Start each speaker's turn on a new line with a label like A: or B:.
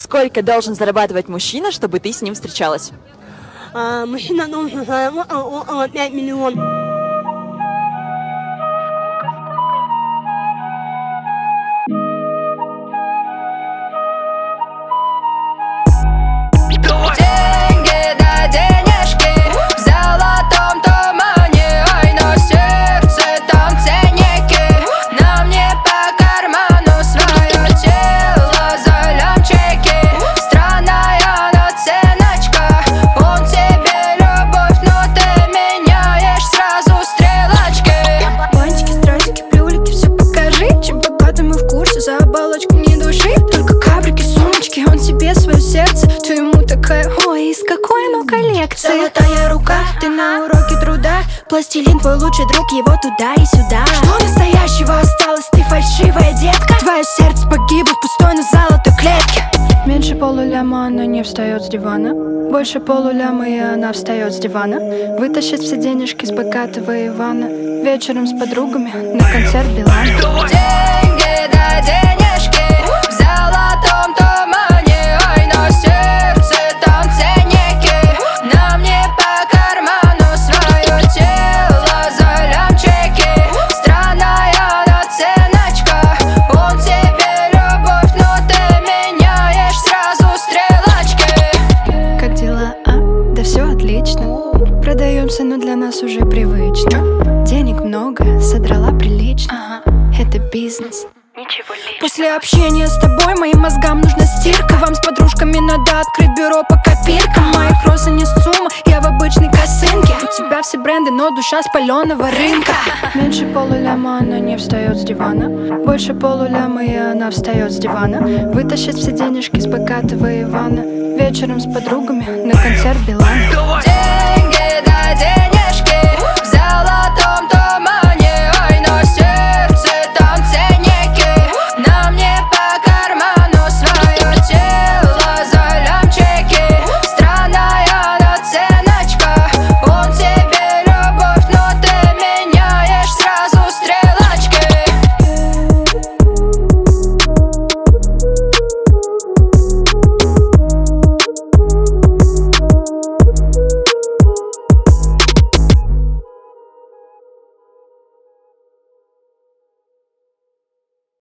A: Сколько должен зарабатывать мужчина, чтобы ты с ним встречалась?
B: Мужчина должен заработать около 5 миллионов.
C: Деньги да денежки в золотом тумане, ой, но сердце там ценники. Нам не по карману свое тело за лямчики. Странная наценочка, он тебе любовь, но ты меняешь сразу стрелочки.
D: Бантики, стразики, плюлики, все покажи. Чем богаты мы в курсе, за оболочку не души. Только кабрики, сумочки, он себе свое сердце. Ты ему такая, ой, из какой оно коллекции. Золотая рука, ты на уроке труда. Пластилин твой лучший друг, его туда и сюда. Что настоящего осталось, ты фальшивая детка. Твое сердце погибло в пустой, но золотой клетке. Меньше полуляма она не встает с дивана. Больше полуляма и она встает с дивана. Вытащит все денежки с богатого Ивана. Вечером с подругами на концерт Билана.
C: Деньги да денежки в золотом тумане, ой, но сердце там ценники. Нам не по карману свое тело за лямчики. Странная наценочка, он тебе любовь, но ты меняешь сразу стрелочки.
D: Как дела, а? Да все отлично. Продаемся, но для нас уже привычно. Денег много, содрала прилично. Это бизнес. После общения с тобой моим мозгам нужна стирка. Вам с подружками надо открыть бюро по копиркам. Мои кроссы не сумма, я в обычной косынке. У тебя все бренды, но душа с паленого рынка. Меньше полуляма она не встает с дивана. Больше полуляма и она встает с дивана. Вытащит все денежки с богатого Ивана. Вечером с подругами на концерт Билана.